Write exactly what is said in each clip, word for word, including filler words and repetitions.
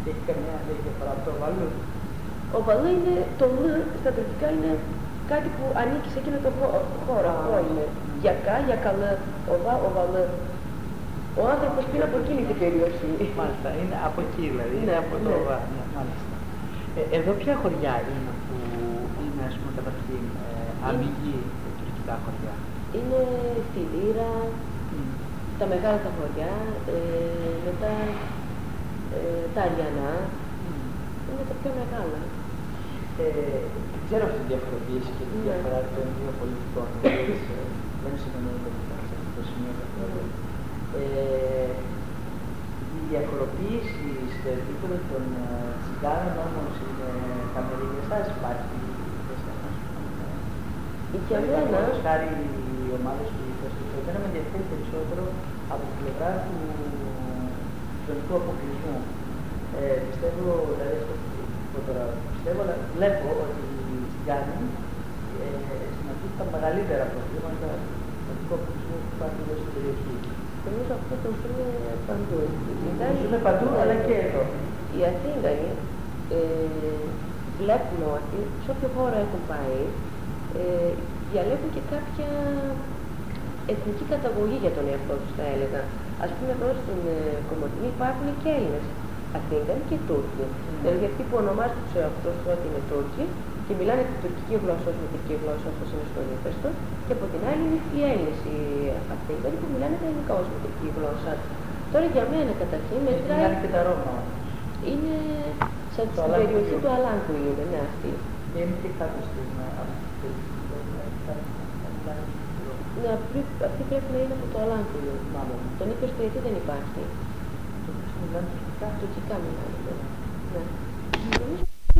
Και έχει καμία διαφορά από το βαλού. Ο βαλού είναι, το λ στα τουρκικά είναι κάτι που ανήκει σε εκείνο το χώρο. Αυτό είναι. Για κα, για καλέ, οβά, ο βαλέ. Ο άνθρωπος είναι από εκείνη την περιοχή. Μάλιστα, είναι από εκεί δηλαδή, είναι Ναι, από το ναι. οβά. Ναι, μάλιστα. Ε, εδώ ποια χωριά είναι που είναι, ας πούμε, καταρχήν ε, αμυγή τουρκικά χωριά? Είναι στη Λύρα, Mm. τα μεγάλα τα χωριά, ε, μετά ε, τα Αριανά, Mm. είναι τα πιο μεγάλα. Ε, ξέρω αυτή τη διαφοροποίηση και τη Ναι. διαφορά των δύο πολιτικών. Δεν συμφωνώ με αυτό το σημείο καθόλου. Ε, η διαφοροποίηση στο επίπεδο των τσιγκάνων όμως είναι καμερή για εσάς, υπάρχει Για μένα, χάρη οι ομάδες του Ιησού. Εμένα με ενδιαφέρει περισσότερο από την πλευρά του κοινωνικού αποκλεισμού. Ε, πιστεύω, δηλαδή αυτό που τώρα πιστεύω, αλλά βλέπω ότι οι τσιγκάνοι ε, συναντούν τα μεγαλύτερα προβλήματα του κοινωνικού αποκλεισμού που υπάρχουν εδώ στην περιοχή. νομίζω αυτό το ζούμε παντού. Το ζούμε παντού, αλλά και εδώ. Οι Αθήγανοι ε, βλέπουν ότι σε όποιο χώρο έχουν πάει, ε, διαλέγουν και κάποια εθνική καταγωγή για τον εαυτό τους, θα έλεγα. Ας πούμε, εδώ στην ε, Κομοτηνή υπάρχουν και Έλληνες Αθήγανοι και Τούρκοι. Mm. Δηλαδή, αυτοί που ονομάζουν τους εαυτούς τους ότι είναι Τούρκοι και μιλάνε την τουρκική γλώσσα ως μητρική γλώσσα, όπως είναι στον ύφεστο, και από την άλλη είναι οι Έλληνες οι Αθήγανοι που μιλάνε τα ελληνικά ως μητρική γλώσσα. Τώρα για μένα καταρχήν μετράει. Είναι και τα Ρώμα. Είναι σαν την περιοχή του Αλάνκου είναι, ναι, αυτή. Και είναι και κάτω στην αυτή. Ναι, αυτή πρέπει να είναι από το Αλάνκου, μάλλον. Τον ύφεστο γιατί δεν υπάρχει. Τουρκικά μιλάνε. Ναι. Νομίζω ότι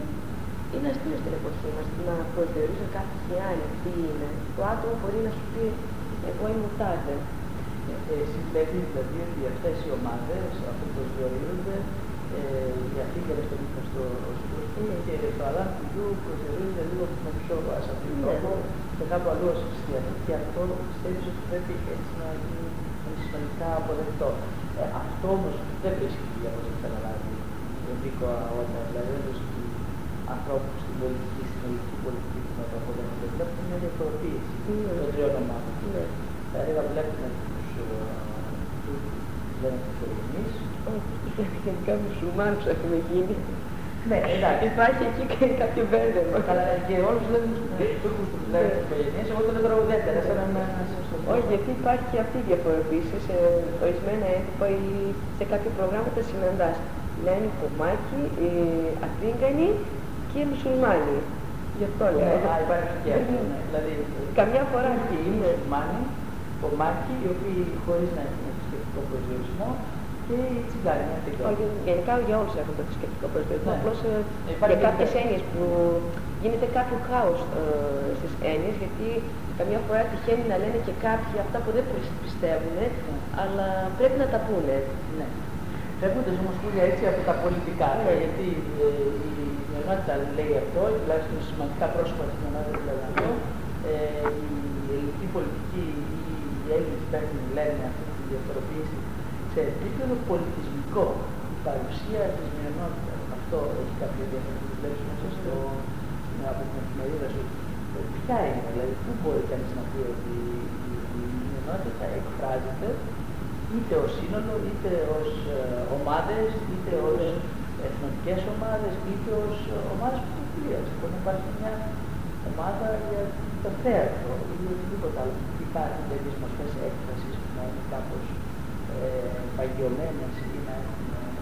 είναι αστείο στην εποχή μας να προσδιορίζει κάποιοι άλλοι τι είναι. Το άτομο μπορεί να σου πει εγώ είμαι τάδε. Εσύ βλέπεις δηλαδή ότι αυτές οι ομάδες, αυτό το διορίζονται, οι Αθήγανες στον ύφεστο και το Αλάνκου προσδιορίζονται λίγο με πιο ασαφή τρόπο και κάπου αλλού ως χριστιανοί, και αυτό πιστεύεις ότι πρέπει έτσι να γίνει συνολικά αποδεκτό. Ε, αυτό όμως δεν βρίσκει, όπως έχει καταλάβει, ο Νίκο Αότα, δηλαδή δεν βρίσκει ανθρώπους στην πολιτική, στην ελληνική πολιτική που να το αποδέχονται. Βλέπουν μια διαφοροποίηση των τριών ομάδων. Δηλαδή να βλέπουμε τους Τούρκους που λένε τους Ελληνείς. Όχι, τους γενικά μουσουλμάνους έχουμε γίνει. Ναι, εντάξει. Υπάρχει εκεί και κάποιο μπέρδεμα. Καλά, και όλους λένε τους Τούρκους που λένε τους Ελληνείς, εγώ το λέω τώρα ουδέτερα, σαν να όχι, γιατί υπάρχει και αυτή η διαφοροποίηση σε ορισμένα έντυπα ή σε κάποια προγράμματα συναντάς. Λένε κομμάτι, Αθήγανοι και μουσουλμάνοι. Γι' αυτό λέω. Ναι, υπάρχει και αυτό. Δηλαδή, καμιά φορά και οι μουσουλμάνοι, κομμάτι, οι οποίοι χωρίς να έχουν θρησκευτικό προσδιορισμό, και οι τσιγκάνοι. Γενικά για όλους έχουν το θρησκευτικό προσδιορισμό. Ναι. Απλώς ε, για κάποιες έννοιες που γίνεται κάποιο χάος ε, στις έννοιες, γιατί καμιά φορά τυχαίνει να λένε και κάποιοι αυτά που δεν πιστεύουν, ναι, αλλά πρέπει να τα πούνε. Ναι. Φεύγοντας όμως κούλια έτσι από τα πολιτικά, ναι, γιατί ε, η μειονότητα λέει αυτό, τουλάχιστον σημαντικά πρόσωπα της μειονότητας λέει αυτό, ε, η ελληνική πολιτική ή οι Έλληνες υπεύθυνοι λένε αυτή τη διαφοροποίηση σε επίπεδο πολιτισμικό, η παρουσία της μειονότητας. Αυτό έχει κάποια διαφορετική βλέψη μέσα στο, από την εφημερίδα σου. Ποια είναι, δηλαδή, πού μπορεί κανείς να πει ότι η μειονότητα εκφράζεται είτε ως σύνολο, είτε ως ε, ομάδες, είτε ως εθνοτικές ομάδες, είτε ως ομάδες πολιτείας. Μπορεί να υπάρχει μια ομάδα για το θέατρο ή οτιδήποτε άλλο. Υπάρχουν τέτοιες μορφές έκφρασης που να είναι κάπως ε, παγιωμένες ή να έχουν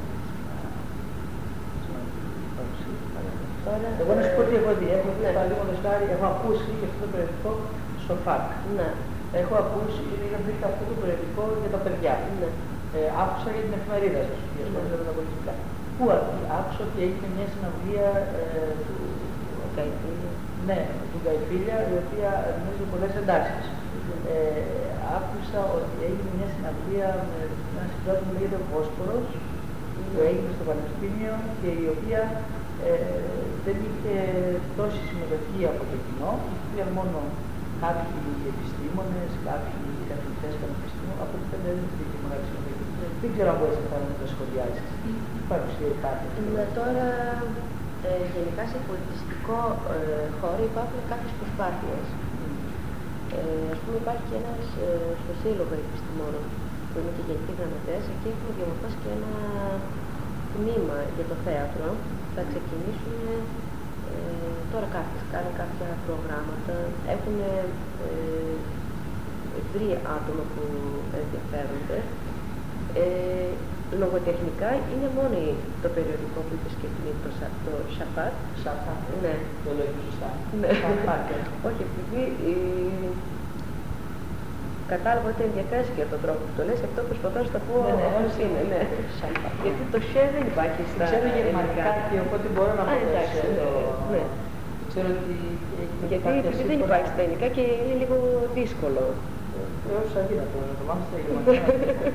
Τώρα, εγώ να σου πω ότι έχω δει, έχω δει, παραδείγματος χάρη, έχω ακούσει και αυτό το περιοδικό στο ΦΑΚ. Ναι. Έχω ακούσει, είχα βρει αυτό το περιοδικό για τα παιδιά. Ναι. Ε, άκουσα για την εφημερίδα σας, για ασχολούνται με τα πολιτικά. Πού άκουσα ότι έγινε μια συναυλία ε, του Γκαϊφίλια. Ναι, του Γκαϊφίλια, η οποία δημιούργησε πολλές εντάσεις. Mm-hmm. Ε, άκουσα ότι έγινε μια συναυλία με ένα συγκρότημα που λέγεται Βόσπορος, mm-hmm. που έγινε στο Πανεπιστήμιο και η οποία ε, δεν είχε τόση συμμετοχή από το κοινό, υπήρχαν μόνο κάποιοι επιστήμονες, κάποιοι καθηγητές πανεπιστήμιου, από ό,τι δεν είχε μεγάλη συμμετοχή. Δεν ξέρω αν μπορείς να τα σχολιάσεις. Τι παρουσία υπάρχει. Ναι, τώρα ε, γενικά σε πολιτιστικό ε, χώρο υπάρχουν κάποιες προσπάθειες. Ε, ας πούμε υπάρχει και ένας ε, στο Σύλλογο Επιστημόνων που είναι και γενική γραμματέας, εκεί έχουμε διαμορφώσει και ένα τμήμα για το θέατρο. Θα ξεκινήσουν ε, τώρα κάποιες, κάνουν κάποια προγράμματα, έχουν ε, τρία άτομα που ενδιαφέρονται. Ε, λογοτεχνικά είναι μόνο το περιοδικό που είχε σκεφτεί το, το Σαφάτ. Σαφάτ, ναι. Το λέω σωστά. Ναι. Σαφάτ, όχι, επειδή ε, κατάλαβα ότι ενδιαφέρει για τον τρόπο που το λες, αυτό προσπαθώ να το πω όπως είναι. Ναι. Γιατί το ΣΕ δεν υπάρχει στα ξέρω γερμανικά και οπότε μπορώ να πω το ναι. Ξέρω ότι γιατί επειδή δεν υπάρχει στα ελληνικά και είναι λίγο δύσκολο. Θεώρησα αδύνατο να το μάθω στα γερμανικά.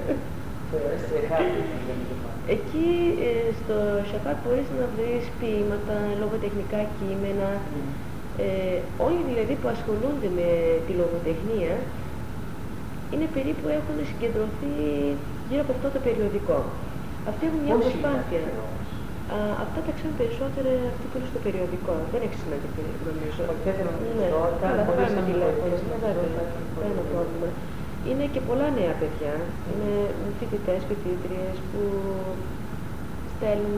Εκεί ε, στο Σαφάτ μπορείς να βρεις ποίηματα, λογοτεχνικά κείμενα. Ε, όλοι δηλαδή που ασχολούνται με τη λογοτεχνία είναι περίπου έχουν συγκεντρωθεί γύρω από αυτό το περιοδικό. Αυτοί έχουν μια προσπάθεια. Α, αυτά τα ξέρουν περισσότερο αυτοί που είναι στο περιοδικό. Δεν έχει συναντηθεί νομίζω. Ναι, αλλά θα πάρουμε τηλέφωνο. Δεν είναι πρόβλημα. Είναι και πολλά νέα παιδιά. Είναι φοιτητές, φοιτήτριες που στέλνουν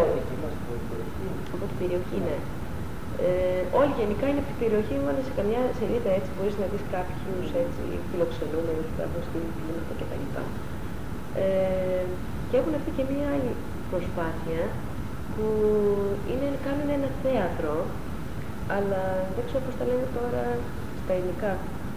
από την περιοχή, ναι. Ε, όλοι γενικά είναι από την περιοχή, μόνο σε καμιά σελίδα έτσι μπορείς να δεις κάποιους έτσι φιλοξενούμενους που έχουν στείλει ποίηματα κτλ. Ε, και έχουν αυτή και μία άλλη προσπάθεια που είναι, κάνουν ένα θέατρο, αλλά δεν ξέρω πώς τα λένε τώρα στα ελληνικά.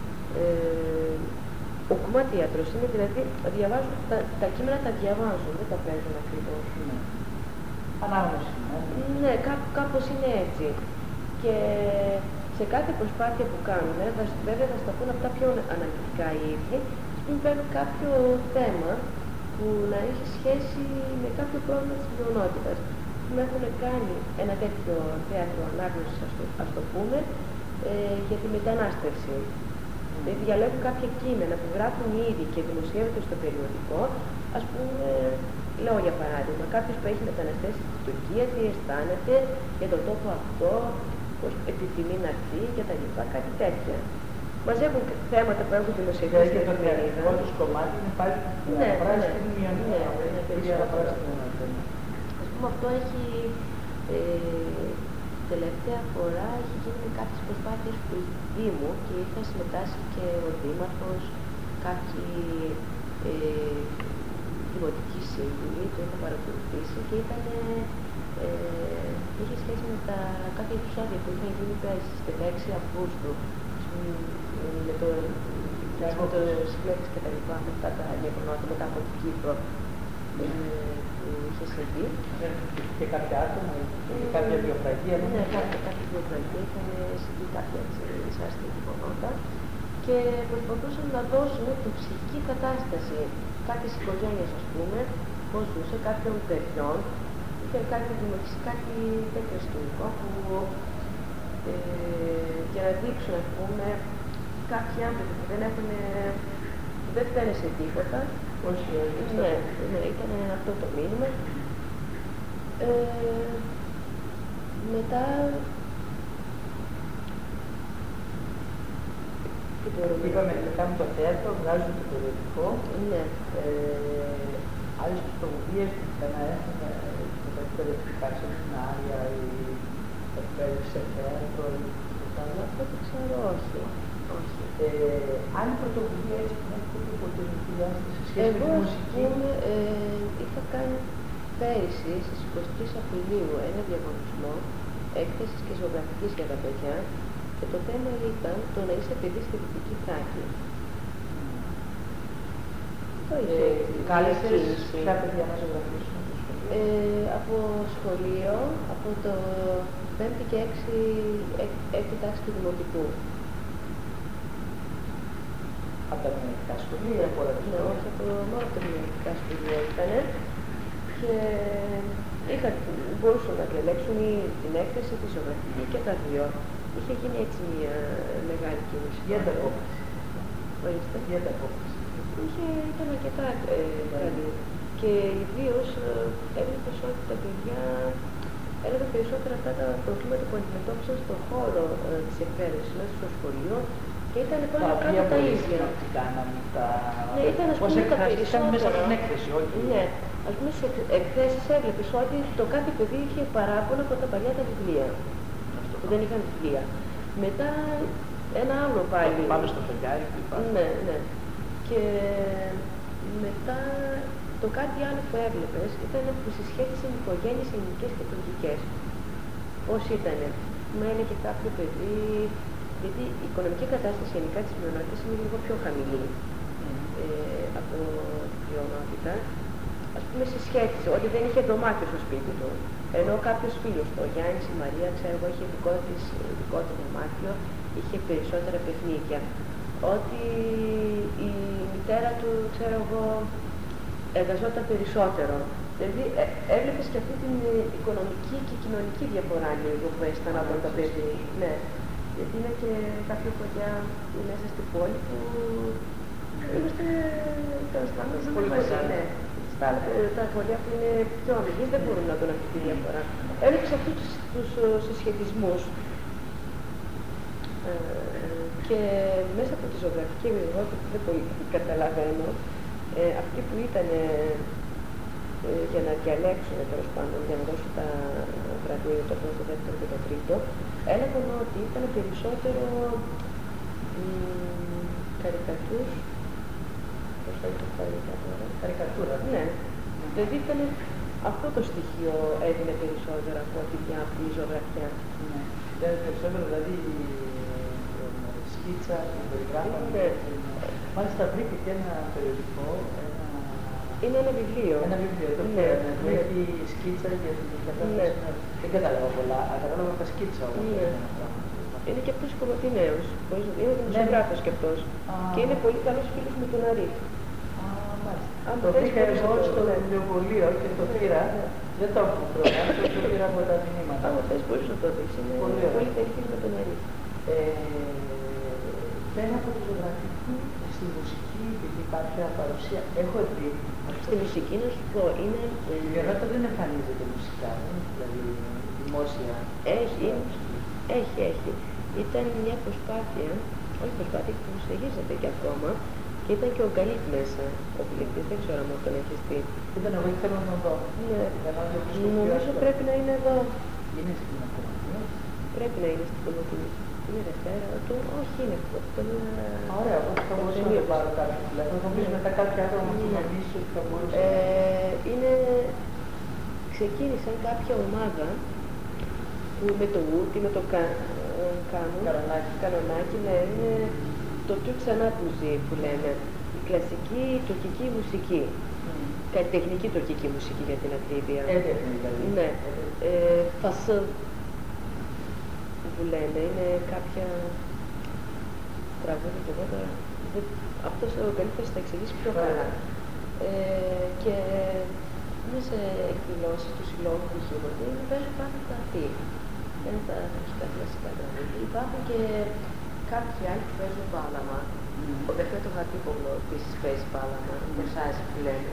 Ε, ο κουμάτιατρος είναι δηλαδή, διαβάζουν, τα, τα κείμενα τα διαβάζουν, δεν τα παίζουν ακριβώς. Ναι. Ανάγνωση. Ναι, κά, κάπως είναι έτσι. Και σε κάθε προσπάθεια που κάνουν, θα, βέβαια θα σταθούν από τα πιο αναλυτικά οι ίδιοι, ας παίρνουν κάποιο θέμα που να έχει σχέση με κάποιο πρόβλημα της μειονότητας. Που έχουν κάνει ένα τέτοιο θέατρο ανάγνωσης, ας το, ας το πούμε, ε, για τη μετανάστευση. Mm. Διαλέγουν κάποια κείμενα που γράφουν οι ίδιοι και δημοσιεύονται στο περιοδικό, ας πούμε, λέω για παράδειγμα, κάποιος που έχει μεταναστεύσει στην Τουρκία, τι αισθάνεται για τον τόπο αυτό, πώς επιθυμεί να έρθει και τα λοιπά, κάτι τέτοια. Μαζεύουν θέματα που έχουν δημοσιευθεί στην εφημερίδα. Το τους κομμάτι είναι πάλι ναι, πράσινη ναι, μειονότητα. ναι, περισσότερο. Ας πούμε αυτό έχει, ε, τελευταία φορά έχει γίνει με κάποιες προσπάθειες του Δήμου και είχα συμμετάσχει και ο Δήμαρχος, κάποιοι ε, δημοτικοί σύμβουλοι, το είχα παρακολουθήσει και ήταν, ε, είχε σχέση με τα κάποια επεισόδια που είχαν γίνει πέρυσι στις δεκαέξι Αυγούστου με το Σικλέτης και τα λοιπά, με αυτά τα γεγονότα μετά από την Κύπρο που είχε συμβεί. Και κάποια άτομα, κάποια βιοφραγία. Ναι, κάποια, κάποια βιοφραγία, είχαν συμβεί κάποια δυσάρεστα γεγονότα και προσπαθούσαν να δώσουν την ψυχική κατάσταση κάποιες οικογένειες, ας πούμε, πώς ζούσε, κάποιων παιδιών, είχε κάτι δημιουργήσει κάτι τέτοιο σκηνικό που ε, για να δείξουν, ας πούμε, κάποιοι άνθρωποι που δεν έχουν, δεν φταίνε σε τίποτα. Όχι, ναι, ναι, ήταν αυτό το μήνυμα. Ε, μετά είπαμε να κάνουν το θέατρο, βγάζουν το περιοδικό. Ναι. Ε, άλλες πρωτοβουλίες που θα να έχουν τα εκπαιδευτικά σεμινάρια ή εκπαίδευση σε θέατρο ή τίποτα άλλο. Αυτό το ξέρω, όχι. όχι. Ε, άλλη πρωτοβουλία έτσι που έχετε πει ποτέ με τη διάσταση σε σχέση με τη μουσική. Εγώ, ε, είχα κάνει πέρυσι στις είκοσι τρεις Απριλίου ένα διαγωνισμό έκθεσης και ζωγραφικής για τα παιδιά και το θέμα ήταν το να είσαι παιδί στη Δυτική Θράκη. Το είχε κάλεσες κάποια παιδιά να ζωγραφίσουν στο σχολείο. Ε, από σχολείο, από το πέμπτη και έκτη τάξη του Δημοτικού. Από τα μειονεκτικά σχολεία, από όλα τα σχολεία. Ναι, όχι, από, μόνο από τα μειονεκτικά σχολεία ήταν. Και είχα, μπορούσαν να διαλέξουν την έκθεση, τη ζωγραφική και τα δύο. Είχε γίνει έτσι μια μεγάλη κίνηση. Για τα απόφαση. Ορίστε. Για τα απόφαση. που είχε, ήταν αρκετά ε, καλή. Και ιδίως ε, έβλεπες ότι τα παιδιά έλεγαν περισσότερα αυτά τα προβλήματα που αντιμετώπισαν στον χώρο ε, της εκπαίδευσης μέσα στο σχολείο και ήταν πάνω κάτω τα ίδια. Τα... Ναι, ήταν ας πούμε τα περισσότερα. Μέσα από την έκθεση, όχι. Ναι, ας πούμε σε εκθέσεις έβλεπες ότι το κάθε παιδί είχε παράπονα από τα παλιά τα βιβλία, που δεν είχαν βιβλία. Μετά ένα άλλο πάλι. Πάμε στο φεγγάρι που υπάρχει. Ναι, ναι. Και μετά το κάτι άλλο που έβλεπες ήταν που συσχέτισαν οικογένειες ελληνικές και τουρκικές. Πώς ήτανε. Μα έλεγε κάποιο παιδί, γιατί η οικονομική κατάσταση γενικά της μειονότητας είναι λίγο πιο χαμηλή mm. ε, από την πλειονότητα. Ας πούμε συσχέτισε ότι δεν είχε δωμάτιο στο σπίτι του. Ενώ κάποιος φίλος του, ο Γιάννης, η Μαρία, ξέρω εγώ, είχε δικό της, δικό του δωμάτιο, είχε περισσότερα παιχνίδια. Ότι η μητέρα του, ξέρω εγώ, εργαζόταν περισσότερο. Δηλαδή ε, έβλεπες και αυτή την οικονομική και κοινωνική διαφορά λίγο που έστειλαν από τα παιδί. Ναι. Γιατί είναι και κάποια παιδιά μέσα στην πόλη που είμαστε τέλος πάντων πολύ μαζί. Ναι. Στα, τα σχολεία που είναι πιο αμυγείς δεν μπορούν να δουν αυτή τη διαφορά. Έβλεπες αυτούς τους, τους συσχετισμούς. Ε, και μέσα από τη ζωγραφική εγώ δεν πολύ καταλαβαίνω ε, αυτοί που ήταν ε, ε, για να διαλέξουν τέλος πάντων, για να δώσουν τα βραβεία το πρώτο, το δεύτερο και το τρίτο, έλεγαν ότι ήταν περισσότερο μ, καρικατούρ. Πώς θα το τώρα. Καρικατούρα. Ναι. Mm. Δηλαδή ήταν αυτό το στοιχείο έδινε περισσότερο από τη μια απλή ζωγραφιά. Ναι. Ήταν περισσότερο δηλαδή σκίτσα, περιγράφα. Ναι. Μάλιστα βρήκε και ένα περιοδικό, ένα... Είναι ένα βιβλίο. Ένα βιβλίο, το ναι, που ναι. έχει σκίτσα για την κατάσταση. Ναι. Δεν κατάλαβα πολλά, αλλά κατάλαβα τα σκίτσα όμως. Ναι. Είναι και αυτός κομματινέος, είναι δημοσιογράφος και αυτός. Α, και είναι πολύ καλός φίλος με τον Αρή. Α, μάλιστα. Το βρήκα εγώ στο βιβλιοπωλείο και το πήρα. Δεν το έχω πρώτα, το πήρα από τα μηνύματα. Αν θες μπορείς να το δεις, είναι πολύ καλή φίλη με τον Αρή. Πέρα από τη ζωγραφική, στη μουσική, επειδή κάποια παρουσία, έχω δει. Στη μουσική να σου πω, είναι... Η μειονότητα δεν εμφανίζεται μουσικά, δηλαδή δημόσια. Έχει, έχει, έχει. Ήταν μια προσπάθεια, όχι προσπάθεια, που συνεχίζεται και ακόμα, και ήταν και ο Γκαλίτ μέσα, ο πληκτής, δεν ξέρω αν τον έχεις δει. Ήταν εγώ, ήθελα να δω. Ναι, νομίζω πρέπει να είναι εδώ. Είναι στην Ακροματινή. Πρέπει να είναι στην Ακροματινή. Είναι Δευτέρα, το, όχι είναι αυτό. Ωραία, εγώ θα μπορούσα να το πάρω κάποιο τηλέφωνο. Νομίζω μετά κάποια άτομα μου κοινωνήσει ότι θα μπορούσα. Είναι, ξεκίνησαν κάποια ομάδα που με το Ουτ ή με το Κάνουν, Κανονάκι, ναι, είναι το Τουρκ Sanat Müziği που λένε, η κλασική τουρκική μουσική. Mm. Καλλιτεχνική τουρκική μουσική για την ακρίβεια. Έντεχνη δηλαδή. Ναι. Ε, φασίλ που λένε, είναι κάποια τραγούδια και εγώ τώρα. Αυτός ο καλύτερος θα εξηγήσει πιο καλά. Ε, και είναι σε εκδηλώσεις του συλλόγου του Χίβορντ, παίζουν πάντα αυτοί. Δεν είναι τα αρχικά κλασικά τραγούδια. Υπάρχουν και κάποιοι άλλοι που παίζουν πάλαμα. Ο Δεφέτο Χατύπογλου επίσης παίζει πάλαμα, το Σάζι που λένε.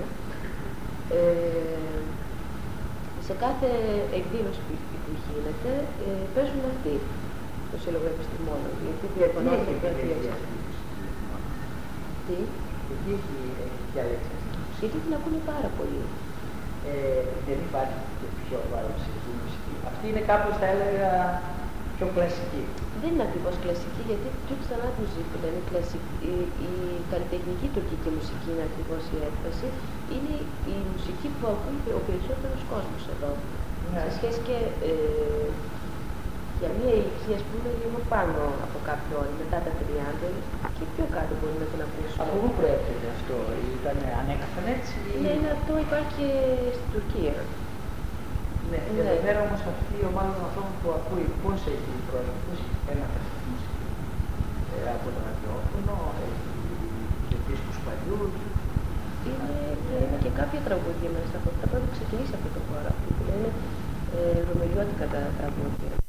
Ε, σε κάθε εκδήλωση που γίνεται ε, παίζουν αυτοί, το Σύλλογο Επιστημόνων, γιατί διαπονώνουν και διαλέξεις. Τι? Γιατί έχει διαλέξεις. Γιατί την ακούνε πάρα πολύ. Ε, δεν υπάρχει και πιο παραδοσιακή μουσική. Αυτή είναι κάπως, θα έλεγα, πιο κλασική. Δεν είναι ακριβώς κλασική, γιατί Τουρκ Sanat Müziği που λένε κλασική, η, η καλλιτεχνική τουρκική μουσική είναι ακριβώς η έκφραση, είναι η μουσική που ακούει ο περισσότερος κόσμος εδώ. Ναι. Σε σχέση και ε, για μια ηλικία, ας πούμε, λίγο πάνω από κάποιο όριο, μετά τα τριάντα και πιο κάτω μπορεί να την ακούσουν. Από πού προέρχεται αυτό, ήταν ανέκαθεν έτσι? Ναι, είναι αυτό υπάρχει και στην Τουρκία. Ναι, ναι. Εδώ πέρα όμως αυτή η ομάδα των ανθρώπων που ακούει πώς έχει πρόσωπος, ένα μουσική ε, από το ραδιόφωνο, έχει και δίσκους παλιούς. Είναι, είναι και κάποια τραγούδια μέσα από τα πρώτα ξεκινήσει αυτό το χώρο, που λένε ε, ρωμελιώτικα τα τραγούδια.